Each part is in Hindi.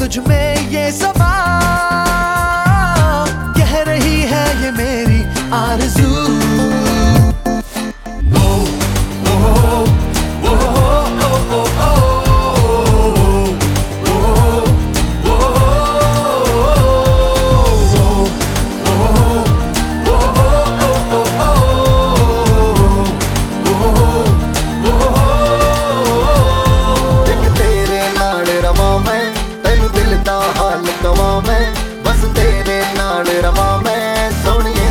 तुझ में ये समा, कह रही है ये मेरी आरज़ू। बस तेरे नाल रवा मैं सोनिए,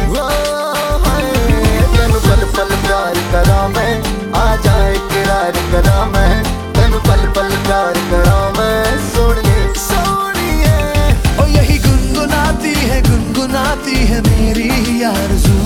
तेन पल पल प्यार करा मैं, आ जाए इकरार करा मैं, तेन पल पल प्यार करा मैं सोनिए सोनिए। ओ यही गुनगुनाती है मेरी आरज़ू।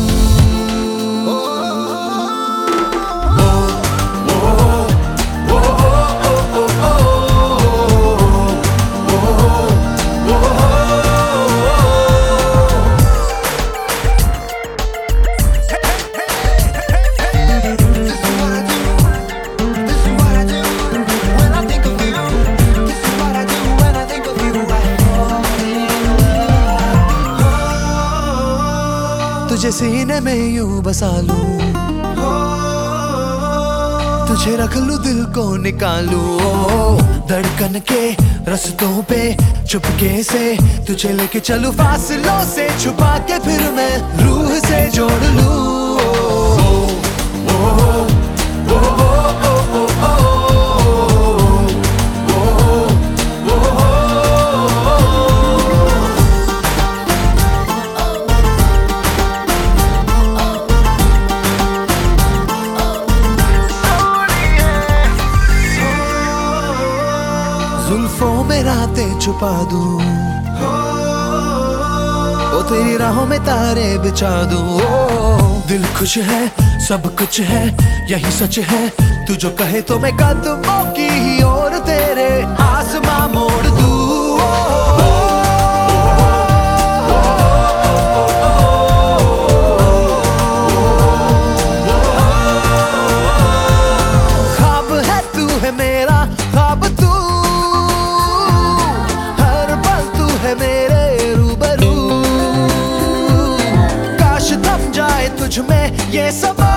तुझे सीने में यूं बसा लूं, तुझे रख लूं दिल को निकालूं, धड़कन के रस्तों पे चुपके से तुझे लेके चलूं, फासलों से छुपा के फिर मैं रूह से जोड़ लूं। जुल्फों में रातें छुपा दूं, ओ तेरी राहों में तारे बिछा दूं। दिल खुश है, सब कुछ है, यही सच है, तू जो कहे तो मैं कदमों की ही ओर तेरे आसमां मोड़ दूं। ख्वाब है तू है मेरा ख्वाब, तू मेरे रूबरू, काश थम जाए तुझ में ये सब।